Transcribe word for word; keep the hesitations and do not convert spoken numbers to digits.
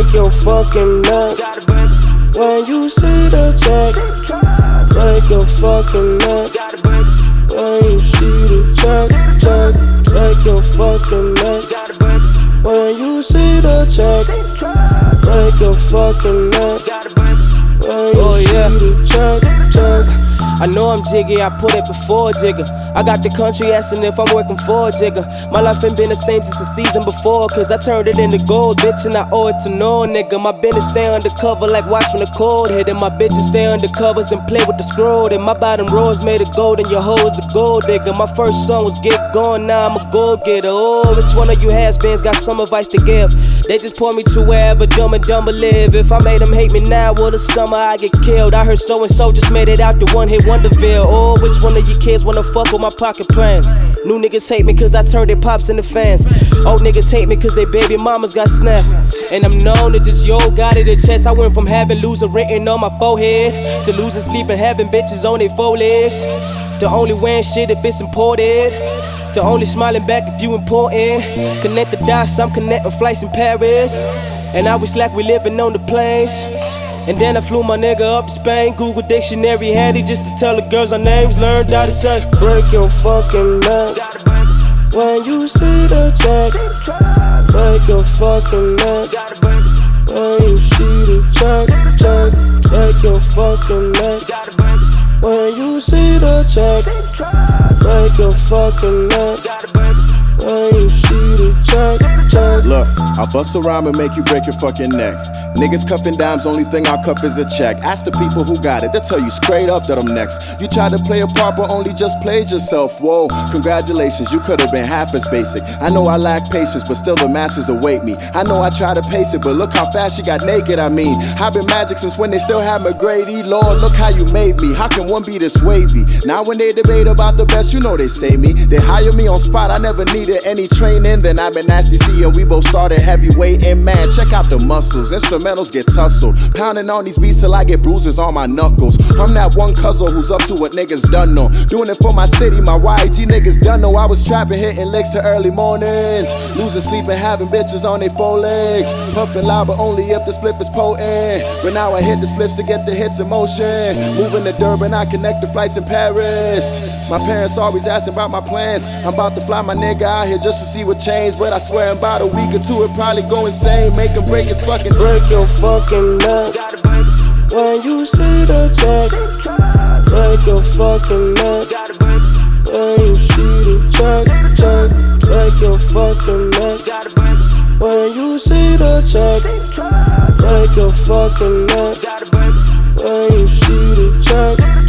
break your fucking neck. When you see the check, break your fucking neck. When you see the check, check, break your fucking neck. When you see the check, break your fucking neck. When you oh, yeah. see the check, check. I know I'm jiggy, I put it before Jigga. I got the country asking if I'm working for Jigga. My life ain't been the same since the season before, cause I turned it into gold, bitch, and I owe it to no nigga. My business stay undercover like watch when the cold hit, and my bitches stay undercovers and play with the scroll. And my bottom rows made of gold, and your hoe is a gold digger. My first song was Get Gone, now I'm a gold getter. Oh, which one of you has-beens got some advice to give? They just point me to wherever Dumb and Dumber live. If I made them hate me now, well, the summer I get killed. I heard so-and-so just made it out the one-hit Wonderville. Oh, which one of you kids wanna fuck with my pocket plans? New niggas hate me cause I turned their pops into fans. Old niggas hate me cause their baby mamas got snapped. And I'm known to just yo got it in chest. I went from having loser written on my forehead to losing sleep and having bitches on their four legs, to only wearing shit if it's imported, to only smiling back if you important. Connect the dots, I'm connecting flights in Paris, and I was like we living on the planes. And then I flew my nigga up to Spain. Google Dictionary handy just to tell the girls our names. Learned how to say break your fucking neck. When you see the check, break your fucking neck. When you see the check, check, break your fucking neck. When you see the check, break your fucking neck. When you see the check, check. Look, I'll bust a rhyme and make you break your fucking neck. Niggas cuffing dimes, only thing I'll cuff is a check. Ask the people who got it, they'll tell you straight up that I'm next. You tried to play a part but only just played yourself. Whoa, congratulations, you could've been half as basic. I know I lack patience, but still the masses await me. I know I try to pace it, but look how fast she got naked, I mean. I've been magic since when they still had McGrady. Lord, look how you made me, how can one be this wavy? Now when they debate about the best, you know they say me. They hire me on spot, I never needed any training. Then I've been nasty C and we both started heavyweight. And man, check out the muscles, instrumentals get tussled. Pounding on these beats till I get bruises on my knuckles. I'm that one cousin who's up to what niggas done know. Doing it for my city, my Y G niggas done know. I was trapping, hitting licks to early mornings, losing sleep and having bitches on their four legs. Puffing loud but only if the spliff is potent. But now I hit the spliffs to get the hits in motion. Moving to Durban, I connect the flights in Paris. My parents always asking about my plans. I'm about to fly my nigga out here just to see what changed. But I swear in about a week or two it probably go insane. Make him break his fucking break your fucking neck. When you see the check, break your fucking neck. When you see the check, check, break your fucking neck. When you see the check, break your fucking neck. When you see the check.